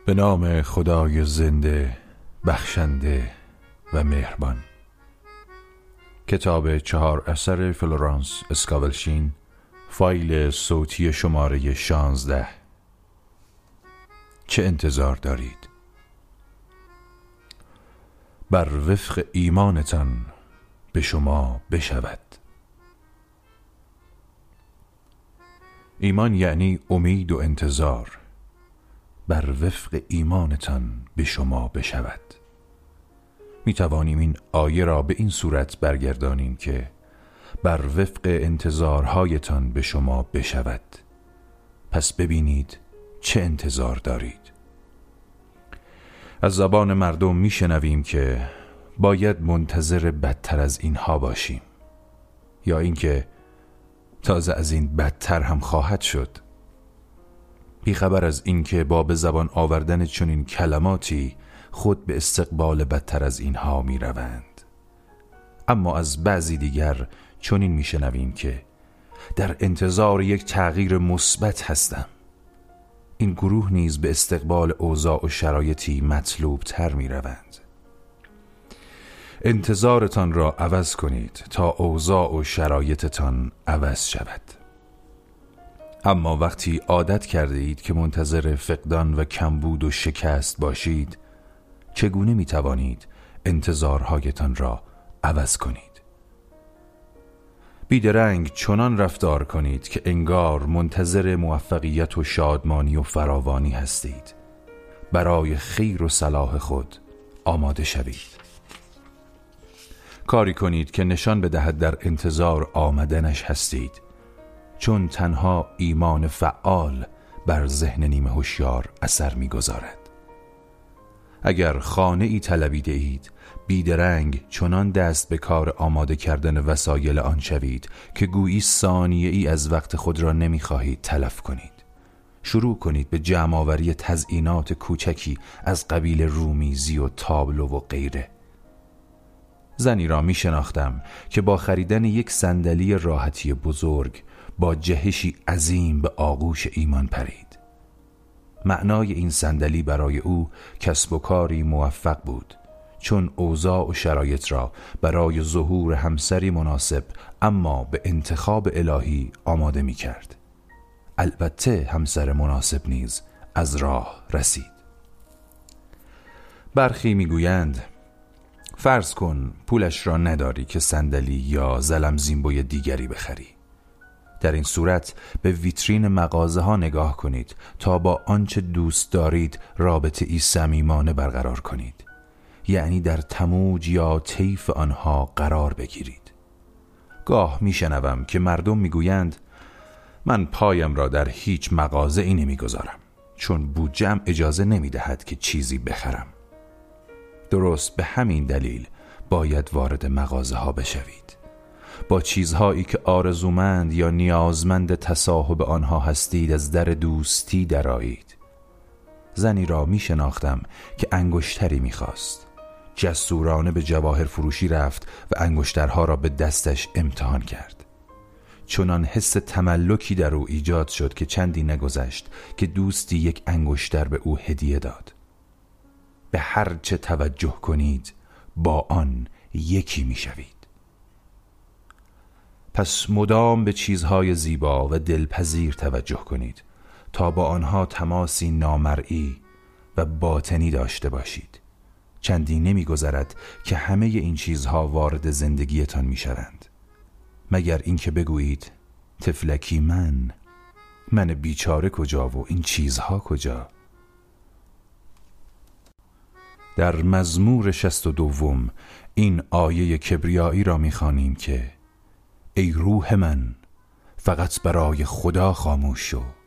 به نام خدای زنده، بخشنده و مهربان. کتاب 4 اثر فلورانس اسکاولشین، فایل صوتی شماره 16. چه انتظار دارید؟ بر وفق ایمانتان به شما بشود. ایمان یعنی امید و انتظار. بر وفق ایمانتان به شما بشود. می توانیم این آیه را به این صورت برگردانیم که بر وفق انتظارهایتان به شما بشود. پس ببینید چه انتظار دارید. از زبان مردم می شنویم که باید منتظر بدتر از اینها باشیم، یا اینکه تازه از این بدتر هم خواهد شد. بیخبر از اینکه با به زبان آوردن چنین کلماتی خود به استقبال بدتر از اینها می روند. اما از بعضی دیگر چنین می شنویم که در انتظار یک تغییر مثبت هستم. این گروه نیز به استقبال اوضاع و شرایطی مطلوب تر می روند. انتظارتان را عوض کنید تا اوضاع و شرایطتان عوض شود. اما وقتی عادت کرده اید که منتظر فقدان و کمبود و شکست باشید، چگونه می توانید انتظارهایتان را عوض کنید؟ بیدرنگ چنان رفتار کنید که انگار منتظر موفقیت و شادمانی و فراوانی هستید. برای خیر و صلاح خود آماده شوید. کاری کنید که نشان بدهد در انتظار آمدنش هستید، چون تنها ایمان فعال بر ذهن نیمه هوشیار اثر می‌گذارد. اگر خانه ای طلبیده اید، بیدرنگ چنان دست به کار آماده کردن وسایل آن شوید که گویی ثانیه ای از وقت خود را نمی‌خواهید تلف کنید. شروع کنید به جمع‌آوری تزیینات کوچکی از قبیل رومیزی و تابلو و غیره. زنی را می شناختم که با خریدن یک صندلی راحتی بزرگ با جهشی عظیم به آغوش ایمان پرید. معنای این صندلی برای او کسب و کاری موفق بود، چون اوضاع و شرایط را برای ظهور همسری مناسب اما به انتخاب الهی آماده می کرد. البته همسر مناسب نیز از راه رسید. برخی می گویند فرض کن پولش را نداری که صندلی یا زلمزینبوی دیگری بخری. در این صورت به ویترین مغازه ها نگاه کنید تا با آنچه دوست دارید رابطه ای صمیمانه برقرار کنید، یعنی در تموج یا طیف آنها قرار بگیرید. گاه میشنوم که مردم میگویند من پایم را در هیچ مغازه ای نمیگذارم، چون بودجه‌ام اجازه نمیدهد که چیزی بخرم. درست به همین دلیل باید وارد مغازه ها بشوید. با چیزهایی که آرزومند یا نیازمند تصاحب آنها هستید از در دوستی درآیید. زنی را می شناختم که انگشتری می خواست. جسورانه به جواهر فروشی رفت و انگشترها را به دستش امتحان کرد. چنان حس تملکی در او ایجاد شد که چندی نگذشت که دوستی یک انگشتر به او هدیه داد. به هر چه توجه کنید با آن یکی می شوید. پس مدام به چیزهای زیبا و دلپذیر توجه کنید تا با آنها تماسی نامرئی و باطنی داشته باشید. چندی نمی گذرد که همه این چیزها وارد زندگیتان می شوند، مگر اینکه بگویید طفلکی من بیچاره کجا و این چیزها کجا؟ در مزمور 62 این آیه کبریایی را می‌خوانیم که ای روح من فقط برای خدا خاموش شو